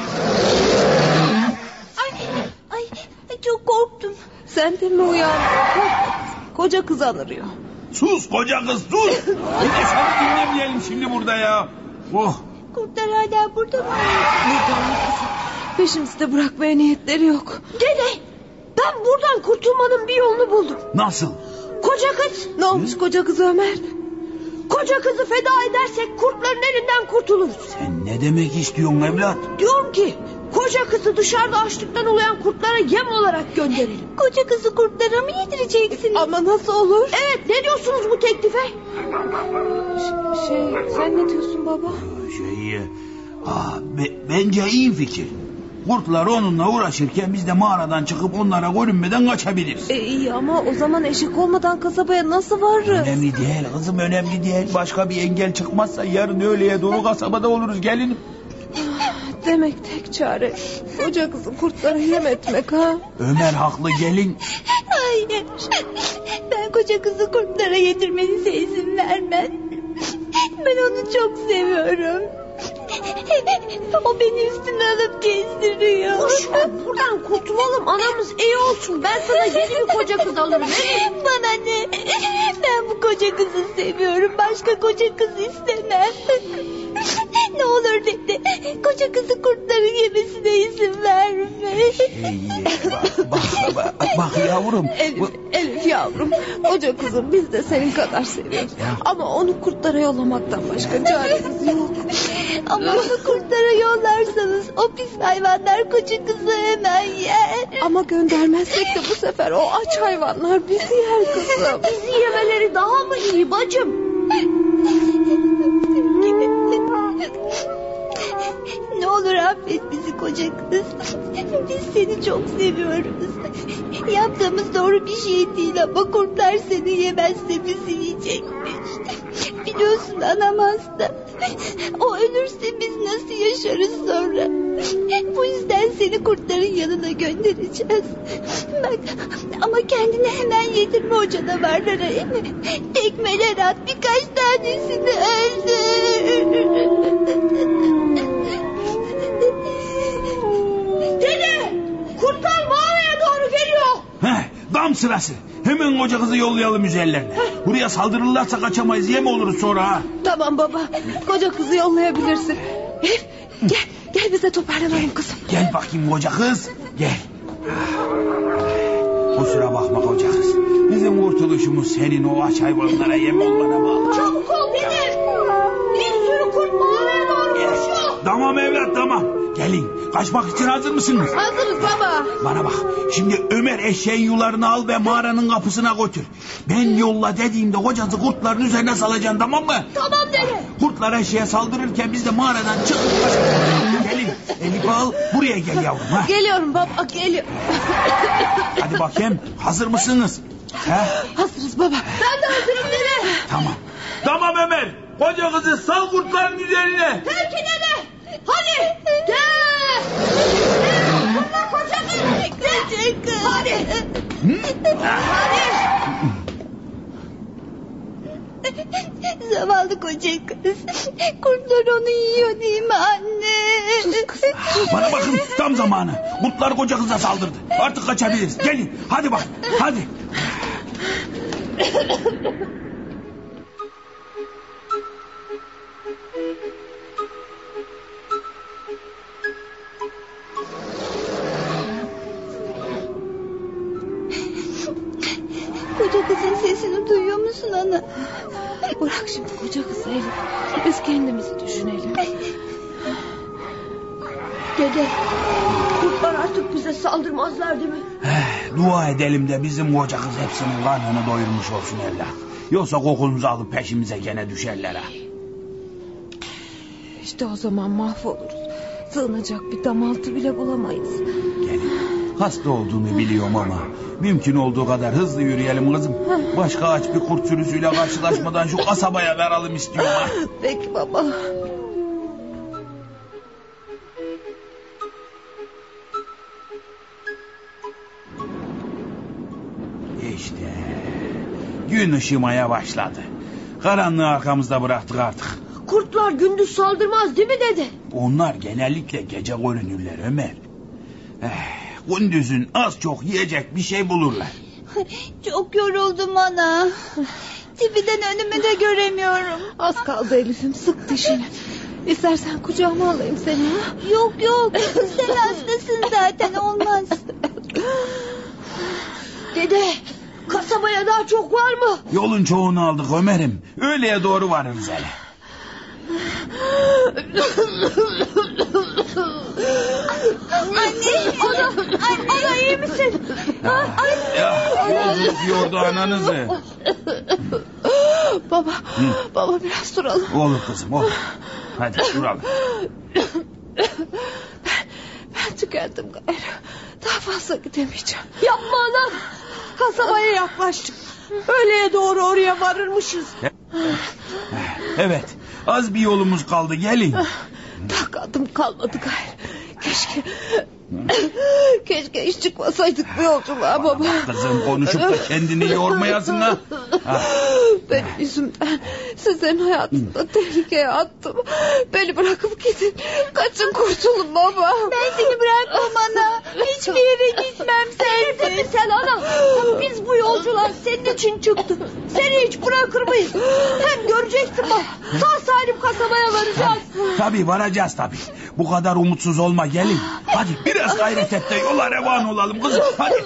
Ay, ay çok korktum. Sen de mi uyandın? Koca kız anırıyor. Sus koca kız sus. Yine seni dinlemeyelim şimdi burada ya. Oh. Kurtlar hala burada mı? Peşimizde bırakmaya niyetleri yok. Dede, ben buradan kurtulmanın bir yolunu buldum. Nasıl? Koca kız. Ne olmuş koca kız Ömer? Koca kızı feda edersek kurtların elinden kurtuluruz. Sen ne demek istiyorsun evlat? Diyorum ki koca kızı dışarıda açlıktan ulayan kurtlara yem olarak gönderelim. Koca kızı kurtlara mı yedireceksiniz? Ama nasıl olur? Evet, ne diyorsunuz bu teklife? Ş- şey sen ne diyorsun baba? Şey, aa, be, bence iyi fikir. Kurtlar onunla uğraşırken biz de mağaradan çıkıp onlara görünmeden kaçabiliriz. E, iyi ama o zaman eşek olmadan kasabaya nasıl varırız? Önemli değil kızım önemli değil. Başka bir engel çıkmazsa yarın öğleye doğru kasabada oluruz gelinim. Demek tek çare koca kızı kurtlara yem etmek ha? Ömer haklı gelin. Hayır. Ben koca kızı kurtlara yedirmenize izin vermem. Ben onu çok seviyorum. O beni üstüne alıp gezdiriyor. Boş ver, buradan kurtulalım, anamız iyi olsun. Ben sana yeni bir koca kız alırım. He? Bana ne? Ben bu koca kızı seviyorum. Başka koca kız istemem. Ne olur dede, koca kızı kurtların yemesine izin verme. İyi, bak, bak, bak, bak yavrum. Elif, Bu- Elif yavrum, koca kızım biz de senin kadar seviyoruz. Ama onu kurtlara yollamaktan başka çaremiz yok. Ama onu kurtlara yollarsanız o pis hayvanlar koca kızı hemen yer. Ama göndermezsek de bu sefer o aç hayvanlar bizi yer kızım. Bizi yemeleri daha mı iyi bacım? Ne olur affet bizi koca kız. Biz seni çok seviyoruz. Yaptığımız doğru bir şey değil ama kurtlar seni yemezse bizi yiyecekmiş. Biliyorsun anam hasta. O ölürse biz nasıl yaşarız sonra? Bu yüzden seni kurtların yanına göndereceğiz. Bak ama kendini hemen yedirme o canavarlara, değil mi? Tekmeler at, birkaç tanesini öldür. Dede, kurtlar mağaraya doğru geliyor. Heh, tam sırası. Hemen koca kızı yollayalım üzerlerine. Buraya saldırırlarsa kaçamayız. Yem oluruz sonra ha. Tamam baba, koca kızı yollayabilirsin. Elif gel, gel bize toparlanalım kızım. Gel bakayım koca kız. Gel. Kusura bakma koca kız. Bizim kurtuluşumuz senin o aç hayvanlara yem olmana bağlı. Çabuk ol dede. Bir sürü kurt mağaraya doğru koşuyor. Tamam evlat tamam. Gelin kaçmak için hazır mısınız? Hazırız baba. Bana bak şimdi Ömer eşeğin yularını al ve mağaranın kapısına götür. Ben yolla dediğimde kocası kurtların üzerine salacaksın tamam mı? Tamam dede. Kurtlar eşeğe saldırırken biz de mağaradan çıkıp kaçalım. Gelin Elif'i al buraya gel yavrum. Ha? Geliyorum baba, geliyorum. Hadi bakayım hazır mısınız? Ha? Hazırız baba. Ben de hazırım dede. Tamam. Tamam Ömer. Koca kızı sal kurtların üzerine. Peki dede. Hadi. Gel. Bunlar koca kız. Koca kız. Hadi. Hadi. Zavallı koca kız. Kurtlar onu yiyor değil mi anne? Sus kız. Bana bakın, tam zamanı. Kurtlar koca kıza saldırdı. Artık kaçabiliriz. Gelin hadi bak, hadi. Koca kızın sesini duyuyor musun ana? Bırak şimdi koca kızı Elif. Biz kendimizi düşünelim. Dede, kurtlar artık bize saldırmazlar değil mi? Eh, dua edelim de bizim koca kız hepsinin karnını doyurmuş olsun evlat. Yoksa kokumuzu alıp peşimize gene düşerler ha. İşte o zaman mahvoluruz. Sığınacak bir damaltı bile bulamayız. Gelin, hasta olduğunu biliyorum ama mümkün olduğu kadar hızlı yürüyelim kızım. Başka aç bir kurt sürüsüyle karşılaşmadan şu kasabaya varalım istiyorum ha. Peki baba. İşte gün ışımaya başladı. Karanlığı arkamızda bıraktık artık. Kurtlar gündüz saldırmaz değil mi dede? Onlar genellikle gece görünürler Ömer. Eh, gündüzün az çok yiyecek bir şey bulurlar. Çok yoruldum ana. Tipiden önümü de göremiyorum. Az kaldı Elif'im, sık dişini. İstersen kucağıma alayım seni ha? Yok yok, sen hastasın zaten, olmaz. Dede, kasabaya daha çok var mı? Yolun çoğunu aldık Ömer'im. Öğleye doğru varırız hele. Anne, ana, ana iyi misin? Ya, ya, yolculuk yordu ananızı. Baba, Hı. baba biraz duralım. Olur kızım, olur. Hadi duralım. Ben, ben tükendim gayrı. Daha fazla gidemeyeceğim. Yapma anam. Kasabaya yaklaştık. Öğleye doğru oraya varırmışız. Evet, az bir yolumuz kaldı, gelin. Takatim kalmadı gayrı. Keşke... Keşke hiç çıkmasaydık bu yolculuğa baba. Kızım, konuşup da kendini yormayasın ha. ha. Benim yüzümden sizlerin hayatını tehlikeye attım. Beni bırakıp gidin. Kaçın, kurtulun baba. Ben seni bırakmam ana. Hiçbir yere gitmem sensiz. Sen ana. Biz bu yolculuğa senin için çıktık. Seni hiç bırakır mıyız? Hem göreceksin bak. Sağ salim kasabaya varacağız. Tabii varacağız tabii. Bu kadar umutsuz olma, gelin. Hadi biraz gayret et de yola revan olalım kızım. Hadi.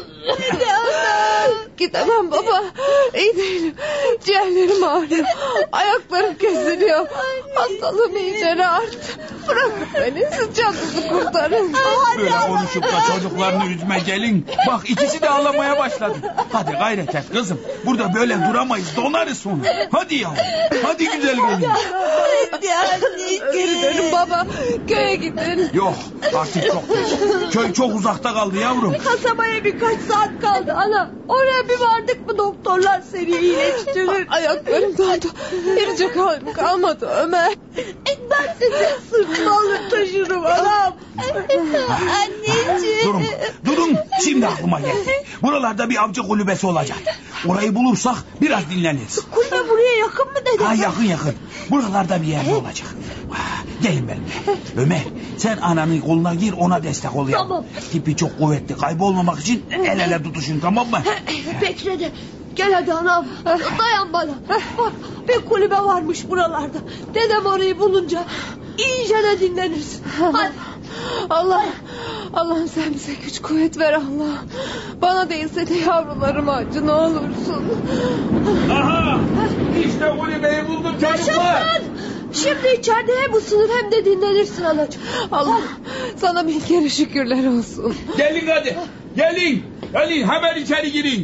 Gidemem baba. İyi değilim. Ciğerlerim ağrıyor. Ayaklarım kesiliyor. Hastalığım iyice arttı. Bırakın beni, siz canınızı kurtarın. Böyle konuşup da çocuklarını üzme gelin. Bak ikisi de ağlamaya başladı. Hadi gayret et kızım. Burada böyle duramayız, donarız sonra. Hadi ya. Hadi güzel gelin. Hadi anneciğim. Geri dönün baba. Köye gidin. Yok, artık çok geç. Köy çok uzakta kaldı yavrum. Kasabaya birkaç saat kaldı ana. Oraya bir vardık mı doktorlar seni iyileştirir. Ayaklarım dondu. Yürüyecek halim kalmadı Ömer. Ben sizi sırtımı alır taşırım anam. Anneciğim. Durun, durun. Şimdi aklıma geldi. Buralarda bir avcı kulübesi olacak. Orayı bulursak biraz dinleniriz. Kulübe buraya yakın mı dedi? Ha, yakın yakın. Buralarda bir yerde olacak. Gelin benimle. Ömer, sen ananın koluna gir, ona destek ol ya. Tamam. Tipi çok kuvvetli, kaybolmamak için el ele tutuşun, tamam mı? Bekle de. Gel hadi anam. Dayan bana. Bak, bir kulübe varmış buralarda. Dedem orayı bulunca iyice de dinlenirsin. Hadi. Allah, Allah'ım sen bize güç kuvvet ver Allah. Bana değilse de yavrularıma acı ne olursun. Aha! İşte kulübeyi buldum çocuklar. Yaşasın! Şimdi içeride hem ısınır hem de dinlenirsin anacığım. Allah sana bin kere şükürler olsun. Gelin hadi. Gelin. Gelin hemen içeri girin.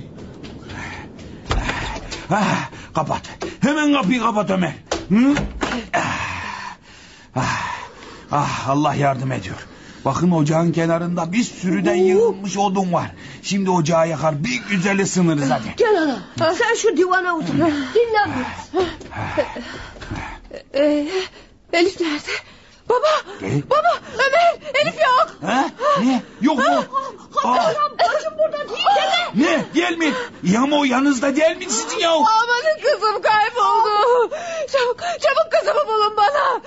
Ah, kapat. Hemen kapıyı kapat Ömer. Hı? Ah, ah, ah, Allah yardım ediyor. Bakın ocağın kenarında bir sürüden yığılmış odun var. Şimdi ocağı yakar, bir güzel ısınırız hadi. Gel ana. Sen şu divana otur. Dinlen biraz. Ee, Elif nerede? Baba, Ne? baba, Ömer, Elif yok. Ha? Ne? Yok mu? Aa, Bacım burada değil dede. ne? Değil mi? Ya ama o yanınızda değil mi sizin ya? Amanın kızım kayboldu. Çabuk, çabuk kızımı bulun bana.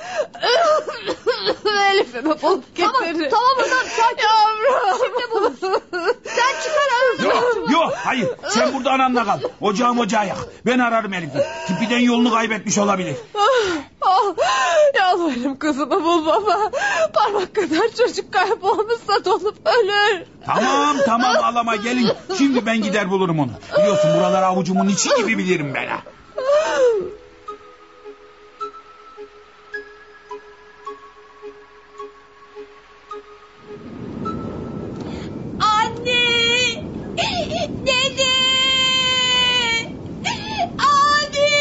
Elif'imi bulup getirin. Tamam, tamam adam sakin. Yavrum. Şimdi bulursun. Sen çıkar arasın. Yok, yok, hayır. Sen burada ananla kal. Ocağım ocağı yak. Ben ararım Elif'i. Tipiden yolunu kaybetmiş olabilir. Ah, yalvarırım kızımı bul baba. Parmak kadar çocuk kaybolmuşsa donup ölür. Tamam, tamam ağlama gelin. Şimdi ben gider bulurum onu. Biliyorsun buraları avucumun içi gibi bilirim ben ha. Anne! Dede! Abi!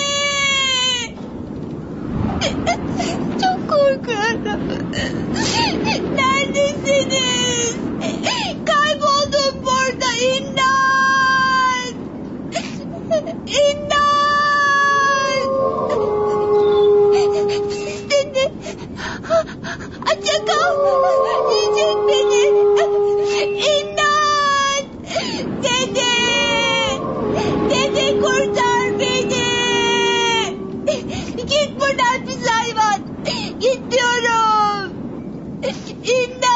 Çok korkuyorum. Neredesiniz? Kayboldum burada. İmdat! İmdat! Dede! Çakal! Yiyecek beni! İmdat! Dede! Dede kurtar beni! Git buradan pis hayvan! Git diyorum! İmdat!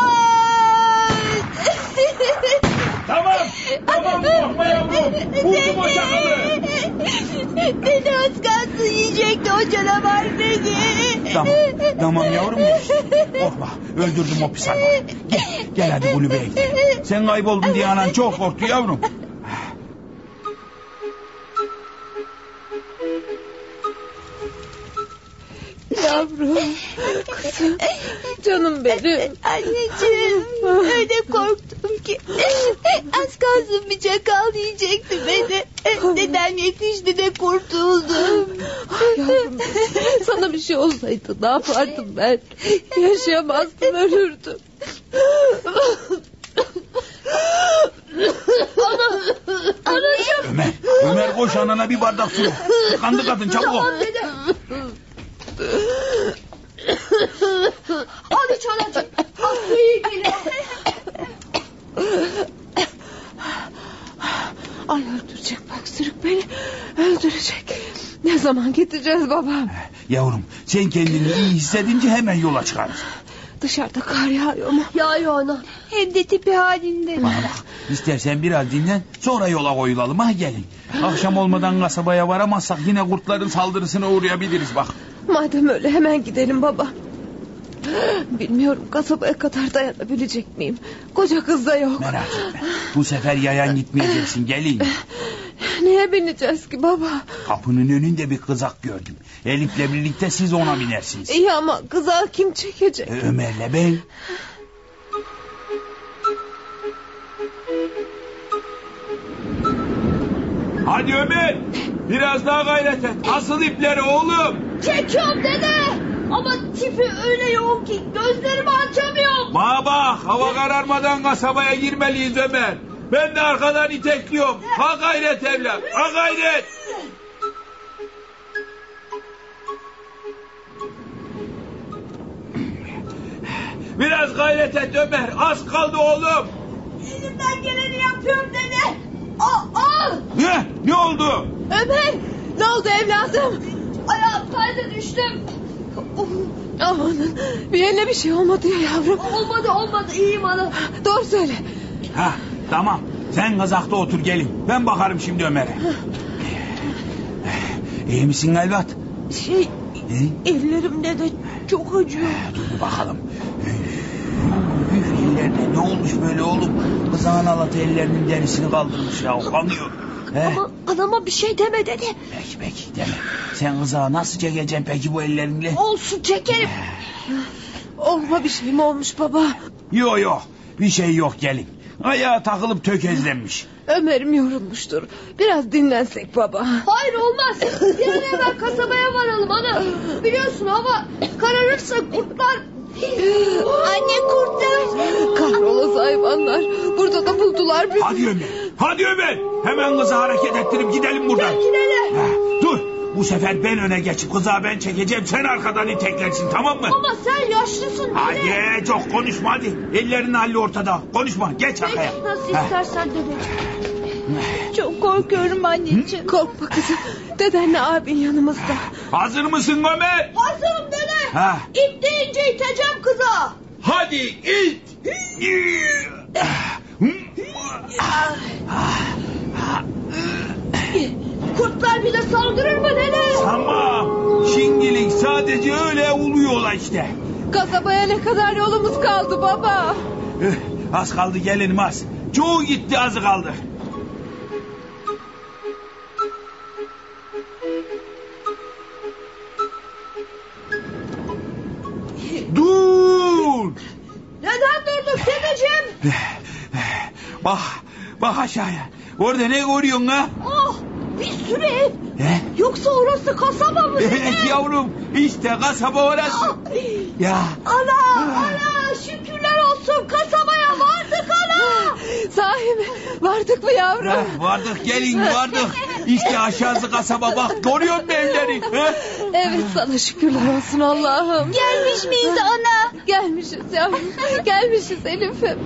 Tamam, tamam korkma yavrum. Buldum o çakalı. Dede az kalsın yiyecekti o canavar beni. Tamam, tamam yavrum. Korkma, öldürdüm o pis hayvanı. Gel, gel hadi kulübeye gidelim. Sen kayboldun diye anan çok korktu yavrum. Yavrum, kızım, canım benim. Anneciğim, öyle korktum ki. Az kalsın bir çakal yiyecekti beni. Dedem yetişti de kurtuldum. Yavrum, sana bir şey olsaydı ne yapardım ben? Yaşayamazdım, ölürdüm. Ömer, Ömer koş anana bir bardak su. Tıkandı kadın çabuk ol. Al iç anacığım. Al su iyi geliyor. Ay öldürecek bak sürük beni. Öldürecek. Ne zaman gideceğiz babam? Yavrum sen kendini iyi hissedince hemen yola çıkarız. Dışarıda kar yağıyor mu? Yağıyor ana. Hem de tipi halinde. Bana bak istersen biraz dinlen sonra yola koyulalım ha gelin. Akşam olmadan kasabaya varamazsak yine kurtların saldırısına uğrayabiliriz bak. Madem öyle hemen gidelim baba. Bilmiyorum kasabaya kadar dayanabilecek miyim? Koca kız da yok. Merak etme bu sefer yayan gitmeyeceksin gelin. Neye bineceğiz ki baba? Kapının önünde bir kızak gördüm. Elif'le birlikte siz ona binersiniz. İyi ama kızağı kim çekecek? Ee, Ömer'le ben. Hadi Ömer biraz daha gayret et. Asıl ipleri oğlum. Çekiyorum dede. Ama tipi öyle yoğun ki gözlerimi açamıyorum. Bana bak hava kararmadan kasabaya girmeliyiz Ömer. Ben de arkadan itekliyorum. Ha gayret evlat ha gayret. Biraz gayret et Ömer. Az kaldı oğlum. Elimden geleni yapıyorum dede. Aa, aa. Ne? Ne oldu? Ömer ne oldu evladım? Ayağım kaydı düştüm. Amanın bir yerine bir şey olmadı ya yavrum. Olmadı olmadı iyiyim ana. Doğru söyle. Ha tamam. Sen kazakta otur gelin. Ben bakarım şimdi Ömer'e. İyi misin evlat? Şey Ne? ellerimde de çok acıyor. Dur bir bakalım. Üf, ellerine ne olmuş böyle oğlum? Kızağın alatı ellerinin derisini kaldırmış ya. Kanıyor. He? Ama anama bir şey deme dede. Peki peki deme. Sen kızağı nasıl çekeceksin peki bu ellerinle? Olsun çekerim. Olma bir şey mi olmuş baba? Yok yok bir şey yok gelin. Ayağı takılıp tökezlenmiş. Ömer'im yorulmuştur. Biraz dinlensek baba. Hayır olmaz. Bir an evvel kasabaya varalım ana. Biliyorsun hava kararırsa kurtlar. Anne kurtar. Kahrolası hayvanlar. Burada da buldular bizi. Hadi Ömer. Hadi Ömer. Hemen kızı hareket ettirip gidelim buradan. Gidelim. Ha, dur. Bu sefer ben öne geçip kıza ben çekeceğim. Sen arkadan iteklersin, tamam mı? Ama sen yaşlısın. Hadi çok konuşma hadi. Ellerin halli ortada. Konuşma, geç arkaya. Peki, nasıl istersen dedeciğim. Çok korkuyorum anneciğim. Korkma kızım. Dedenle abin yanımızda. Hazır mısın Ömer? Hazırım dede. Ha. İt deyince iteceğim kıza. Hadi it. Kurtlar bize saldırır mı dede? Tamam. Şimdilik sadece öyle uluyorlar işte. Kasabaya ne kadar yolumuz kaldı baba? Az kaldı gelinim az. Çoğu gitti, azı kaldı. Dur! Neden durduk dedeciğim? Bak, bak aşağıya. Orada ne görüyorsun ha? Oh, bir sürü ev. He? Yoksa orası kasaba mı dede? Evet yavrum, işte kasaba orası. Ya. Ana, ana, şükürler olsun, kasabaya vardık ana. Sahi mi? Vardık mı yavrum? Heh, vardık gelin vardık. İşte aşağısı kasaba, bak görüyor musun evleri? He? Evet, sana şükürler olsun Allah'ım. Gelmiş miyiz ana? Gelmişiz yavrum. Gelmişiz Elif'im.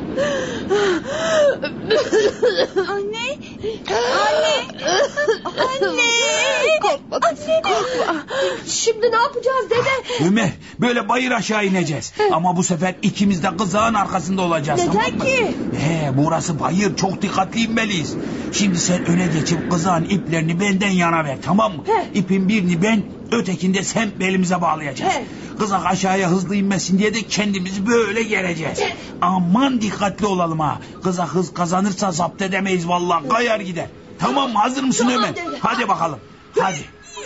Anne. Anne. Anne. Korkma kızım, korkma. Şimdi ne yapacağız dede? Ömer, böyle bayır aşağı ineceğiz. Ama bu sefer ikimiz de kızağın arkasında olacağız. Neden tamam mı? ki? He, burası bayır, çok dikkatli inmeliyiz. Şimdi sen öne geçip kızağın iplerini benden yana ver, tamam mı? He. İpin birini ben, ötekinde sen belimize bağlayacağız. He. Kızak aşağıya hızlı inmesin diye de kendimizi böyle gereceğiz. Aman dikkatli olalım ha. Kızak hız kazanırsa zapt edemeyiz vallahi, kayar gider. Tamam mı, hazır mısın Tamam Ömer? dede. Hadi bakalım, hadi.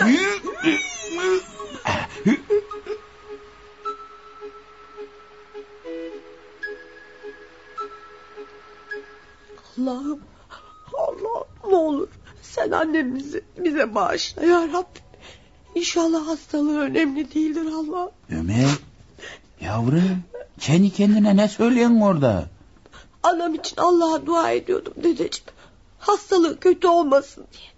Allah'ım, Allah ne olur sen annemizi bize bağışla ya Rabbim. İnşallah hastalığı önemli değildir Allah. Ömer, yavrum, kendi kendine ne söylüyorsun orada? Anam için Allah'a dua ediyordum dedeciğim. Hastalığı kötü olmasın diye.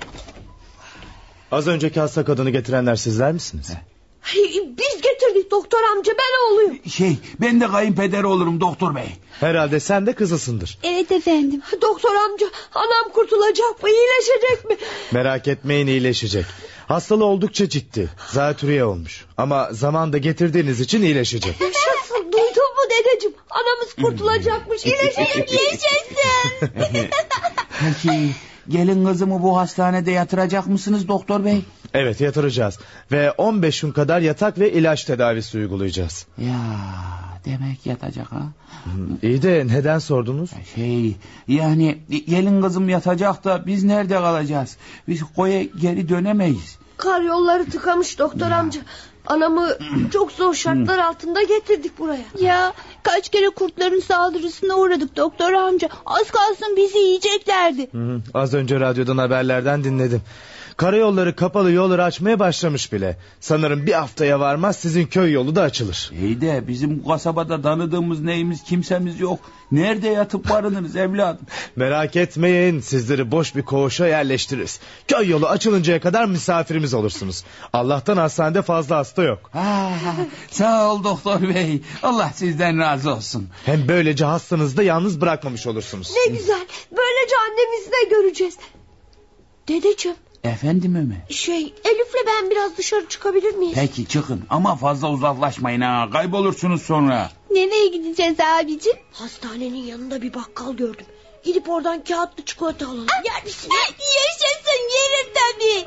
Az önceki hasta kadını getirenler sizler misiniz? Ay, biz getirdik doktor amca, ben oğluyum. Şey, ben de kayınpederi olurum doktor bey. Herhalde sen de kızısındır. Evet efendim. Doktor amca, anam kurtulacak mı, iyileşecek mi? Merak etmeyin, iyileşecek. Hastalığı oldukça ciddi. Zatürre olmuş. Ama zamanda getirdiğiniz için iyileşecek. Yaşasın, duydun mu dedeciğim? Anamız kurtulacakmış, iyileşecek. Yaşasın. Peki, gelin kızımı bu hastanede yatıracak mısınız doktor bey? Evet, yatıracağız. Ve on beş gün kadar yatak ve ilaç tedavisi uygulayacağız. Ya, demek yatacak ha? İyi de neden sordunuz? Şey, yani gelin kızım yatacak da biz nerede kalacağız? Biz koya geri dönemeyiz. Kar yolları tıkamış doktor amca. Anamı çok zor şartlar altında getirdik buraya. Ya kaç kere kurtların saldırısına uğradık doktor amca. Az kalsın bizi yiyeceklerdi. Hı hı. Az önce radyodan haberlerden dinledim. Karayolları kapalı yolları açmaya başlamış bile. Sanırım bir haftaya varmaz sizin köy yolu da açılır. İyi de bizim kasabada tanıdığımız neyimiz kimsemiz yok. Nerede yatıp barınırız evladım? Merak etmeyin, sizleri boş bir koğuşa yerleştiririz. Köy yolu açılıncaya kadar misafirimiz olursunuz. Allah'tan hastanede fazla hasta yok. Ha, sağ ol doktor bey. Allah sizden razı olsun. Hem böylece hastanızı da yalnız bırakmamış olursunuz. Ne güzel, böylece annemizi de göreceğiz. Dedeciğim. Efendim Ömer? Şey, Elif'le ben biraz dışarı çıkabilir miyiz? Peki çıkın ama fazla uzaklaşmayın ha. Kaybolursunuz sonra. Nereye gideceğiz abicim? Hastanenin yanında bir bakkal gördüm. Gidip oradan kağıtlı çikolata alalım. Yer misin? Yaşasın, yerim tabii.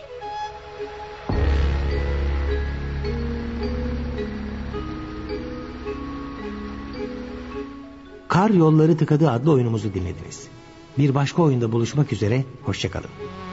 Kar Yolları Tıkadı adlı oyunumuzu dinlediniz. Bir başka oyunda buluşmak üzere, hoşça kalın.